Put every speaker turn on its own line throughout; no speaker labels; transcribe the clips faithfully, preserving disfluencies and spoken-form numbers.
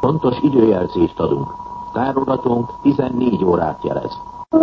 Pontos időjelzést adunk. Tárogatónk tizennégy órát jelez.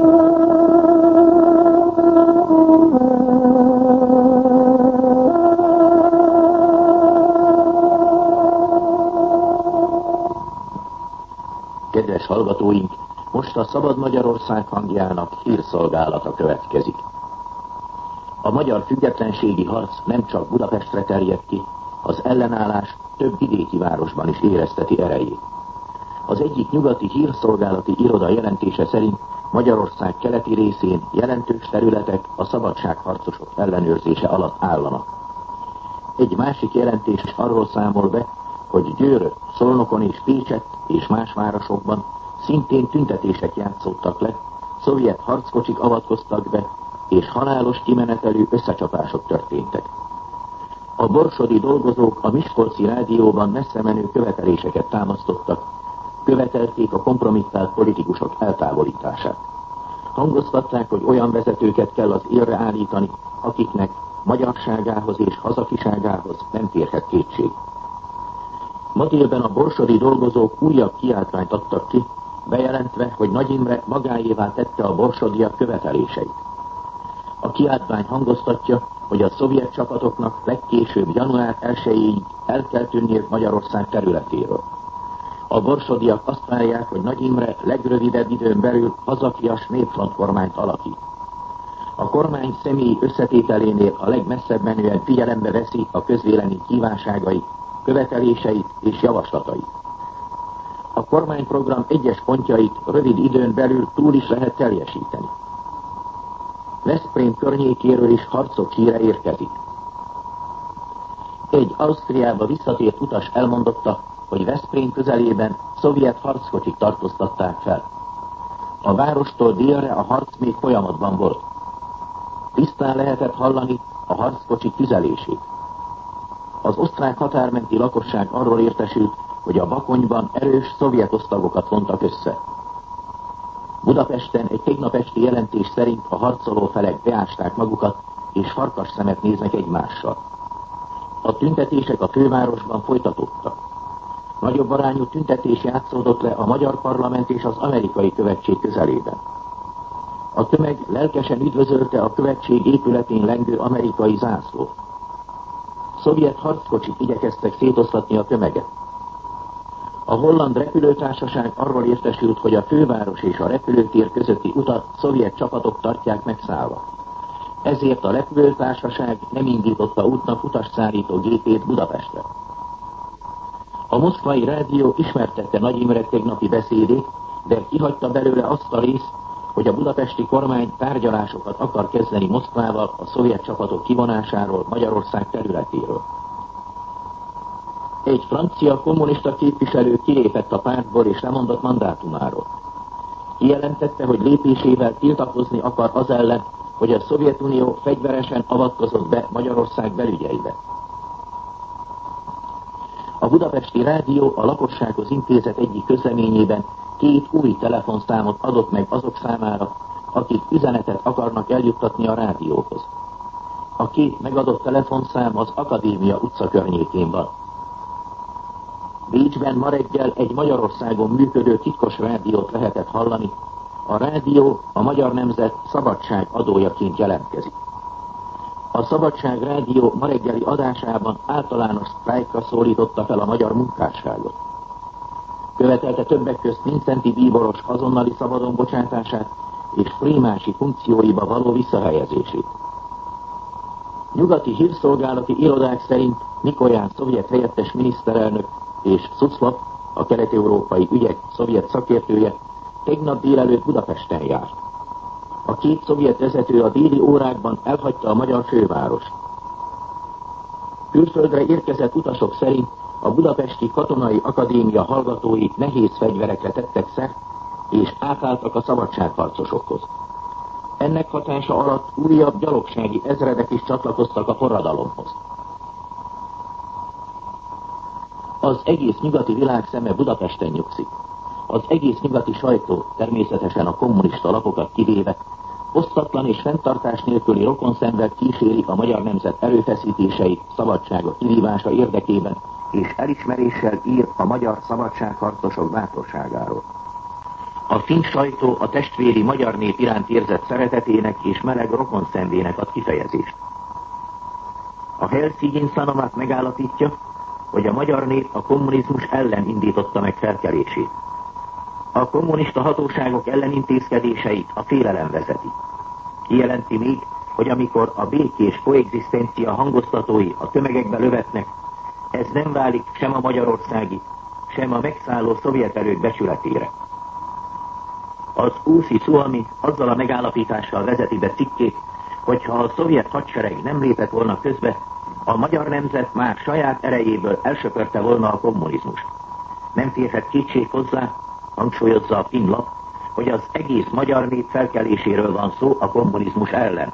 Kedves hallgatóink, most a Szabad Magyarország hangjának hírszolgálata következik. A magyar függetlenségi harc nem csak Budapestre terjed ki, az ellenállás több vidéki városban is érezteti erejét. Az egyik nyugati hírszolgálati iroda jelentése szerint Magyarország keleti részén jelentős területek a szabadságharcosok ellenőrzése alatt állnak. Egy másik jelentés arról számol be, hogy Győrött, Szolnokon és Pécsett és más városokban szintén tüntetések játszódtak le, szovjet harckocsik avatkoztak be, és halálos kimenetelű összecsapások történtek. A borsodi dolgozók a Miskolci rádióban messze menő követeléseket támasztottak, követelték a kompromittált politikusok eltávolítását. Hangoztatták, hogy olyan vezetőket kell az élre állítani, akiknek magyarságához és hazafiságához nem férhet kétség. Ma délben a borsodi dolgozók újabb kiáltványt adtak ki, bejelentve, hogy Nagy Imre magáévá tette a borsodiak követeléseit. A kiáltvány hangoztatja, hogy a szovjet csapatoknak legkésőbb január elsejéig el kell tűnniük Magyarország területéről. A borsodiak azt várják, hogy Nagy Imre legrövidebb időn belül hazafias népfrontkormányt alakít. A kormány személyi összetételénél a legmesszebb menően figyelembe veszi a közvélemény kívánságait, követeléseit és javaslatait. A kormányprogram egyes pontjait rövid időn belül túl is lehet teljesíteni. Veszprém környékéről is harcok híre érkezik. Egy Ausztriába visszatért utas elmondotta, hogy Veszprém közelében szovjet harckocsik tartóztatták fel. A várostól délre a harc még folyamatban volt. Tisztán lehetett hallani a harckocsik tüzelését. Az osztrák határmenti lakosság arról értesült, hogy a Bakonyban erős szovjet osztagokat vontak össze. Budapesten egy tegnap esti jelentés szerint a harcoló felek beásták magukat, és farkas szemet néznek egymással. A tüntetések a fővárosban folytatódtak. Nagyobb arányú tüntetés játszódott le a magyar parlament és az amerikai követség közelében. A tömeg lelkesen üdvözölte a követség épületén lengő amerikai zászlót. Szovjet harckocsik igyekeztek szétoszlatni a tömeget. A holland repülőtársaság arról értesült, hogy a főváros és a repülőtér közötti utat szovjet csapatok tartják megszállva. Ezért a repülőtársaság nem indította útnak utasszállító gépét Budapestre. A moszkvai rádió ismertette Nagy Imre tegnapi beszédét, de kihagyta belőle azt a részt, hogy a budapesti kormány tárgyalásokat akar kezdeni Moszkvával a szovjet csapatok kivonásáról Magyarország területéről. Egy francia kommunista képviselő kilépett a pártból és lemondott mandátumáról. Kijelentette, hogy lépésével tiltakozni akar az ellen, hogy a Szovjetunió fegyveresen avatkozott be Magyarország belügyeibe. A budapesti rádió a lakossághoz intézet egyik közleményében két új telefonszámot adott meg azok számára, akik üzenetet akarnak eljuttatni a rádióhoz. A két megadott telefonszám az Akadémia utca környékén van. Bécsben ma reggel egy Magyarországon működő titkos rádiót lehetett hallani. A rádió a magyar nemzet szabadság adójaként jelentkezik. A Szabadság rádió ma reggeli adásában általános sztrájkra szólította fel a magyar munkásságot. Követelte többek közt Mincenti bíboros azonnali szabadon bocsátását és frímási funkcióiba való visszahelyezését. Nyugati hírszolgálati irodák szerint Mikolyán szovjet helyettes miniszterelnök és Szuszlov, a kelet-európai ügyek szovjet szakértője, tegnap délelőtt Budapesten járt. A két szovjet vezető a déli órákban elhagyta a magyar fővárost. Külföldre érkezett utasok szerint a Budapesti Katonai Akadémia hallgatói nehéz fegyverekre tettek szert, és átálltak a szabadságharcosokhoz. Ennek hatása alatt újabb gyalogsági ezredek is csatlakoztak a forradalomhoz. Az egész nyugati világ szeme Budapesten nyugszik. Az egész nyugati sajtó, természetesen a kommunista lapokat kivéve, osztatlan és fenntartás nélküli rokonszenved kíséri a magyar nemzet erőfeszítéseit szabadsága kivívása érdekében és elismeréssel ír a magyar szabadságharcosok bátorságáról. A finn sajtó a testvéri magyar nép iránt érzett szeretetének és meleg rokonszenvének ad kifejezést. A Helsingin Sanomat megállapítja, hogy a magyar nép a kommunizmus ellen indította meg felkelését. A kommunista hatóságok ellenintézkedéseit a félelem vezeti. Kijelenti még, hogy amikor a békés koexisztencia hangoztatói a tömegekbe lövetnek, ez nem válik sem a magyarországi, sem a megszálló szovjet erők becsületére. Az Úszi Suomi azzal a megállapítással vezeti be cikkét, hogyha a szovjet hadsereg nem lépett volna közbe, a magyar nemzet már saját erejéből elsöpörte volna a kommunizmust. Nem férhet kétség hozzá, hangsúlyozza a finn lap, hogy az egész magyar nép felkeléséről van szó a kommunizmus ellen.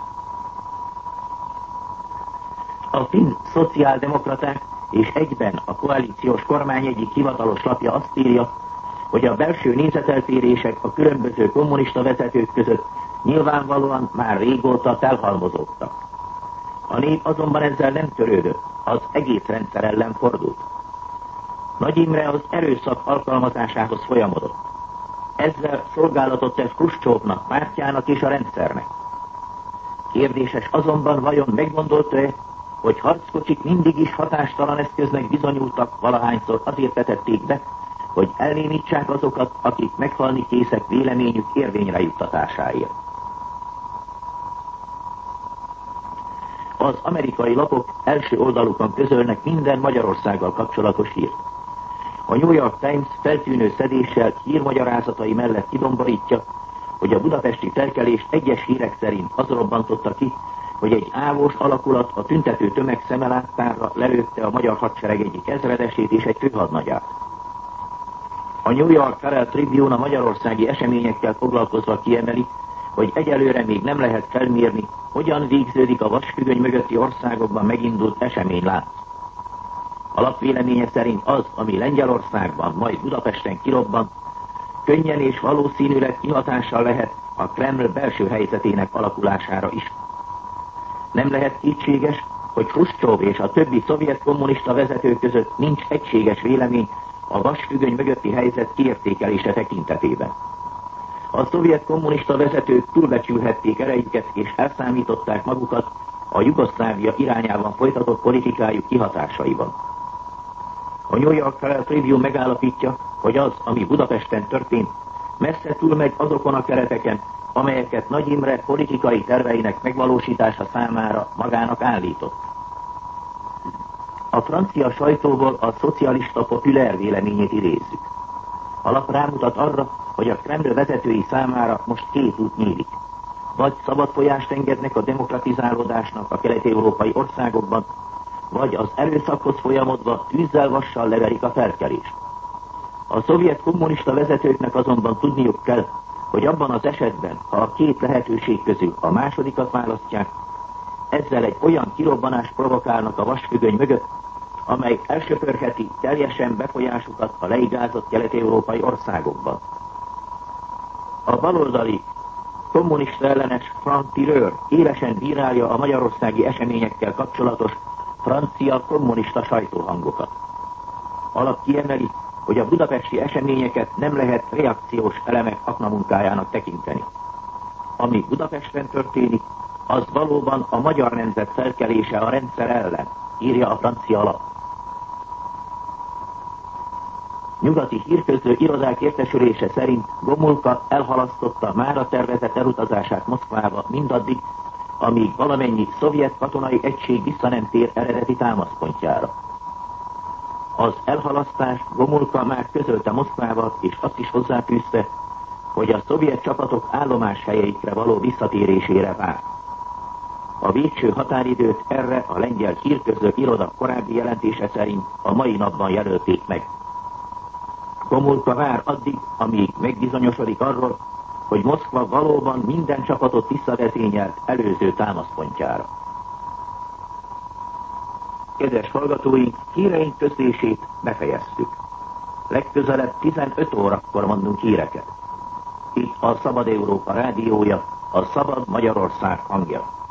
A finn szociáldemokraták és egyben a koalíciós kormány egyik hivatalos lapja azt írja, hogy a belső nézeteltérések a különböző kommunista vezetők között nyilvánvalóan már régóta felhalmozódtak. A nép azonban ezzel nem törődött, az egész rendszer ellen fordult. Nagy Imre az erőszak alkalmazásához folyamodott. Ezzel szolgálatot tett Kruscsóvnak, pártjának és a rendszernek. Kérdéses azonban, vajon meggondolta-e, hogy harckocsik mindig is hatástalan eszköznek bizonyultak, valahányszor azért vetették be, hogy elnémítsák azokat, akik meghalni készek véleményük érvényre juttatásáért. Az amerikai lapok első oldalukon közölnek minden Magyarországgal kapcsolatos hírt. A New York Times feltűnő szedéssel hírmagyarázatai mellett kidomborítja, hogy a budapesti felkelést egyes hírek szerint az robbantotta ki, hogy egy ávós alakulat a tüntető tömeg szemeláttára lelőtte a magyar hadsereg egyik ezredesét és egy főhadnagyát. A New York Herald Tribune a magyarországi eseményekkel foglalkozva kiemeli, hogy egyelőre még nem lehet felmérni, hogyan végződik a vasfüggöny mögötti országokban megindult eseménylánc. A lap véleménye szerint az, ami Lengyelországban, majd Budapesten kirobban, könnyen és valószínűleg kihatással lehet a Kreml belső helyzetének alakulására is. Nem lehet kétséges, hogy Kruscsov és a többi szovjet kommunista vezető között nincs egységes vélemény a vasfüggöny mögötti helyzet kiértékelése tekintetében. A szovjet kommunista vezetők túlbecsülhették erejüket és elszámították magukat a Jugoszlávia irányában folytatott politikájuk kihatásaiban. A New York Herald Tribune megállapítja, hogy az, ami Budapesten történt, messze túlmegy azokon a kereteken, amelyeket Nagy Imre politikai terveinek megvalósítása számára magának állított. A francia sajtóból a szocialista populár véleményét idézzük. A lap rámutat arra, hogy a Kreml vezetői számára most két út nyílik. Vagy szabad folyást engednek a demokratizálódásnak a kelet-európai országokban, vagy az erőszakhoz folyamodva tűzzel-vassal leverik a felkelést. A szovjet kommunista vezetőknek azonban tudniuk kell, hogy abban az esetben, ha a két lehetőség közül a másodikat választják, ezzel egy olyan kirobbanást provokálnak a vasfüggöny mögött, amely elsöpörheti teljesen befolyásukat a leigázott kelet-európai országokban. A baloldali kommunista ellenes Frank Tireur élesen bírálja a magyarországi eseményekkel kapcsolatos francia kommunista sajtóhangokat. Alap kiemeli, hogy a budapesti eseményeket nem lehet reakciós elemek aknamunkájának tekinteni. Ami Budapesten történik, az valóban a magyar nemzet felkelése a rendszer ellen, írja a francia lap. Nyugati hírközlő irodák értesülése szerint Gomulka elhalasztotta mára tervezett elutazását Moszkvába mindaddig, amíg valamennyi szovjet katonai egység vissza nem tér eredeti támaszpontjára. Az elhalasztás Gomulka már közölte Moszkvával, és azt is hozzáfűzte, hogy a szovjet csapatok állomáshelyeikre való visszatérésére vár. A végső határidőt erre a lengyel hírközlő iroda korábbi jelentése szerint a mai napban jelölték meg. Gomulka vár addig, amíg megbizonyosodik arról, hogy Moszkva valóban minden csapatot visszavezényelt előző támaszpontjára. Kedves hallgatóink, híreink közlését befejeztük. Legközelebb tizenöt órakor mondunk híreket. Itt a Szabad Európa rádiója, a Szabad Magyarország hangja.